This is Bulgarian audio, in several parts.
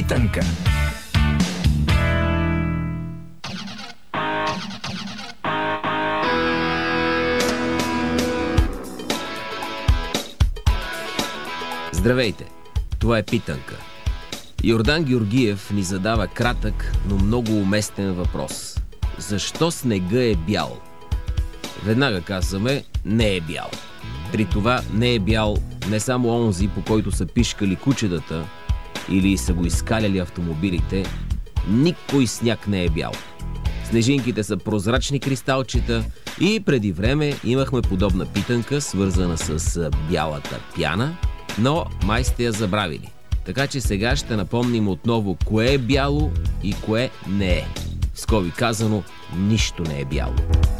Питанка. Здравейте! Това е Питанка. Йордан Георгиев ни задава кратък, но много уместен въпрос. Защо снега е бял? Веднага казваме, не е бял. При това не е бял не само онзи, по който са пишкали кучетата или са го изкаляли автомобилите. Никой сняг не е бял. Снежинките са прозрачни кристалчета и преди време имахме подобна питанка, свързана с бялата пяна, но май сте я забравили. Така че сега ще напомним отново кое е бяло и кое не е. В скоби казано, нищо не е бяло.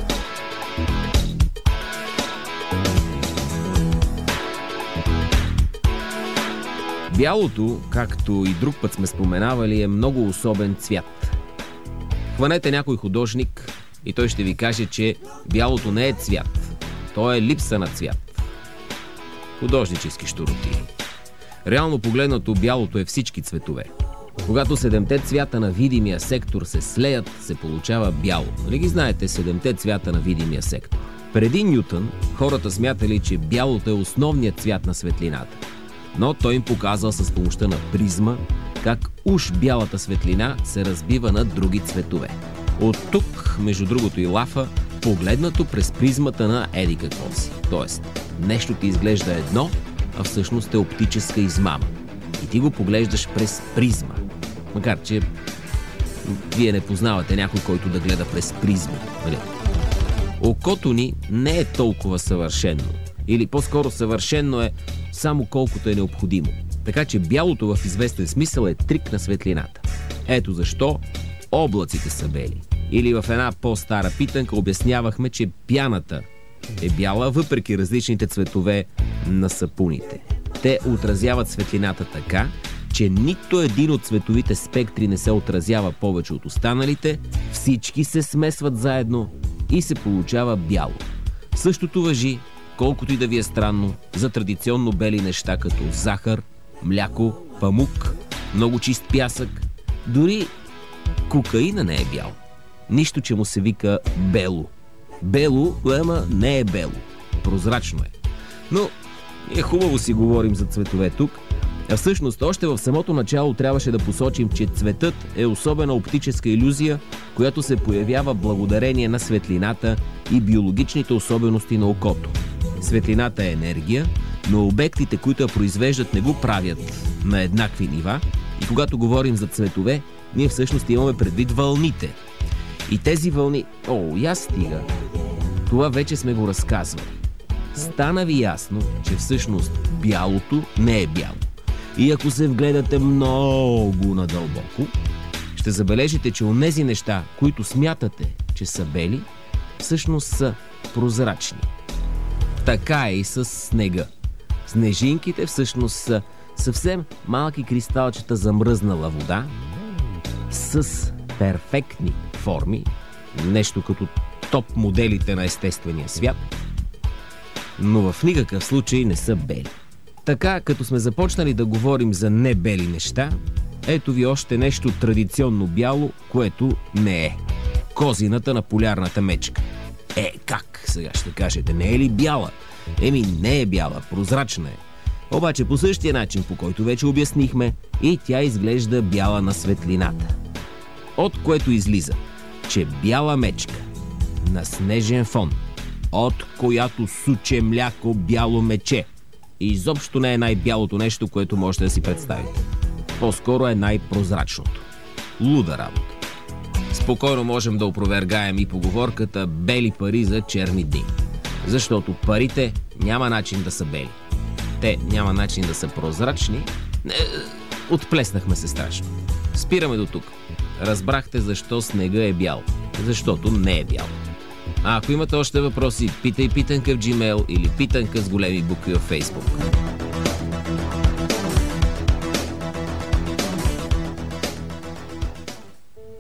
Бялото, както и друг път сме споменавали, е много особен цвят. Хванете някой художник и той ще ви каже, че бялото не е цвят. То е липса на цвят. Художнически щуротии. Реално погледнато, бялото е всички цветове. Когато 7-те цвята на видимия сектор се слеят, се получава бяло. Нали ги знаете 7-те цвята на видимия сектор? Преди Нютън хората смятали, че бялото е основният цвят на светлината. Но той им показал с помощта на призма как уж бялата светлина се разбива на други цветове. От тук, между другото и лафа, погледнато през призмата на еди какво си. Тоест, нещо ти изглежда едно, а всъщност е оптическа измама. И ти го поглеждаш през призма. Макар че вие не познавате някой, който да гледа през призма. Нали? Окото ни не е толкова съвършено. Или по-скоро съвършено е само колкото е необходимо. Така че бялото в известен смисъл е трик на светлината. Ето защо облаците са бели. Или в една по-стара питанка обяснявахме, че пяната е бяла, въпреки различните цветове на сапуните. Те отразяват светлината така, че нито един от цветовите спектри не се отразява повече от останалите, всички се смесват заедно и се получава бяло. Същото важи, колкото и да ви е странно, за традиционно бели неща като захар, мляко, памук, много чист пясък. Дори кокаина не е бял. Нищо, че му се вика бело. Бело, ама не е бело. Прозрачно е. Но е хубаво си говорим за цветове тук, а всъщност още в самото начало трябваше да посочим, че цветът е особена оптическа илюзия, която се появява благодарение на светлината и биологичните особености на окото. Светлината е енергия, но обектите, които я произвеждат, не го правят на еднакви нива и когато говорим за цветове, ние всъщност имаме предвид вълните. И тези вълни... я стига! Това вече сме го разказвали. Стана ви ясно, че всъщност бялото не е бяло. И ако се вгледате много надълбоко, ще забележите, че онези неща, които смятате, че са бели, всъщност са прозрачни. Така е и с снега. Снежинките всъщност са съвсем малки кристалчета замръзнала вода с перфектни форми, нещо като топ моделите на естествения свят, но в никакъв случай не са бели. Така, като сме започнали да говорим за небели неща, ето ви още нещо традиционно бяло, което не е. Козината на полярната мечка. Как? Сега ще кажете, не е ли бяла? Не е бяла, прозрачна е. Обаче по същия начин, по който вече обяснихме, и тя изглежда бяла на светлината. От което излиза, че бяла мечка на снежен фон, от която суче мляко бяло мече, изобщо не е най-бялото нещо, което можете да си представите. По-скоро е най-прозрачното. Луда работа. Спокойно можем да опровергаем и поговорката «бели пари за черни дни». Защото парите няма начин да са бели. Те няма начин да са прозрачни. Отплеснахме се страшно. Спираме до тук. Разбрахте защо снега е бял. Защото не е бял. А ако имате още въпроси, питай питанка в Gmail или питанка с големи букви в Facebook.